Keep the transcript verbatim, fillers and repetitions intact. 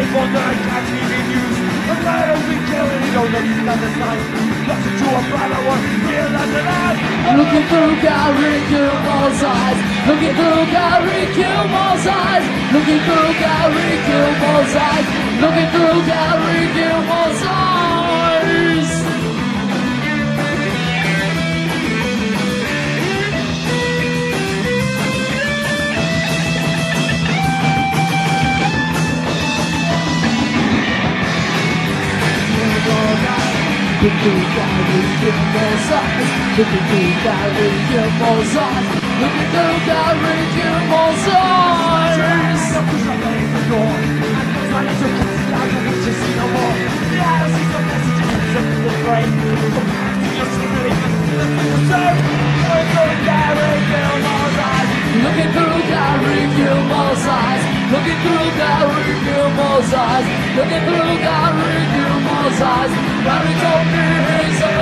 for the can't even use. The murders we kill and you don't understand the sign. Listen to a brother one, real as an eye. Looking through Gary Gilmore's eyes. Looking through Gary Gilmore's eyes. Looking through Gary Gilmore's eyes. Looking through Gary Gilmore's eyes. Looking through Gary Gilmore's eyes. Looking through Gary Gilmore's eyes. Looking through Gary Gilmore's eyes. Looking through Gary Gilmore's eyes. Looking through Gary Gilmore's eyes. Looking through Gary Gilmore's eyes. Gary told me he's a